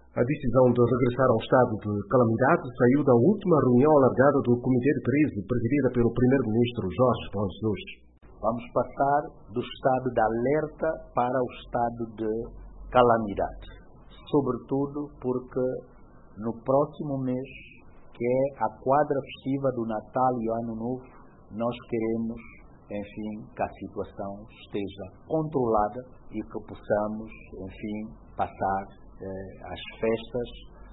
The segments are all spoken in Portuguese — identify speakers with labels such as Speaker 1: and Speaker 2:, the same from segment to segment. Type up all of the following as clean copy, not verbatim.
Speaker 1: A decisão de regressar ao estado de calamidade saiu da última reunião alargada do Comitê de Crise, presidida pelo primeiro-ministro Jorge Jesus.
Speaker 2: Vamos passar do estado de alerta para o estado de calamidade, sobretudo porque no próximo mês, que é a quadra festiva do Natal e o Ano Novo, nós queremos, enfim, que a situação esteja controlada e que possamos, enfim, passar as festas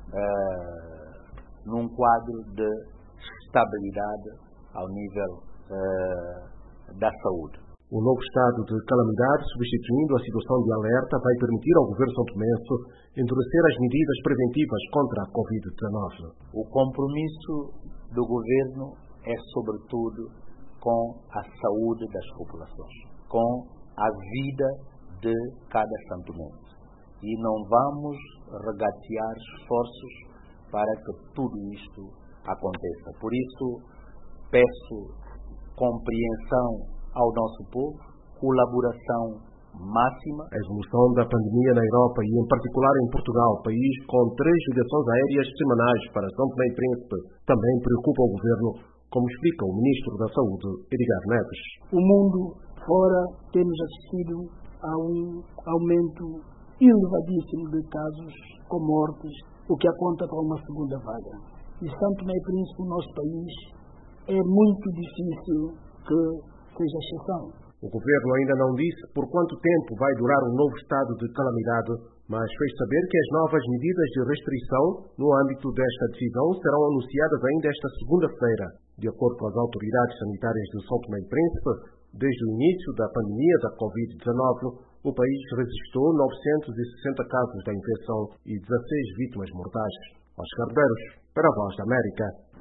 Speaker 2: num quadro de estabilidade ao nível da saúde.
Speaker 1: O novo estado de calamidade, substituindo a situação de alerta, vai permitir ao governo santomense endurecer as medidas preventivas contra a Covid-19.
Speaker 2: O compromisso do governo é, sobretudo, com a saúde das populações, com a vida de cada santomense. E não vamos regatear esforços para que tudo isto aconteça. Por isso, peço compreensão ao nosso povo, colaboração máxima.
Speaker 1: A evolução da pandemia na Europa e, em particular, em Portugal, país com 3 ligações aéreas semanais para São Tomé e Príncipe, também preocupa o governo, como explica o ministro da Saúde, Edgar Neves.
Speaker 3: O mundo fora temos assistido a um aumento elevadíssimo de casos com mortes, o que aponta para uma segunda vaga. E São Tomé e Príncipe, o nosso país, é muito difícil que seja exceção.
Speaker 1: O governo ainda não disse por quanto tempo vai durar o novo estado de calamidade, mas fez saber que as novas medidas de restrição no âmbito desta decisão serão anunciadas ainda esta segunda-feira. De acordo com as autoridades sanitárias de São Tomé e Príncipe, desde o início da pandemia da Covid-19, o país registrou 960 casos da infecção e 16 vítimas mortais. Oscar Beros, para a Voz da América.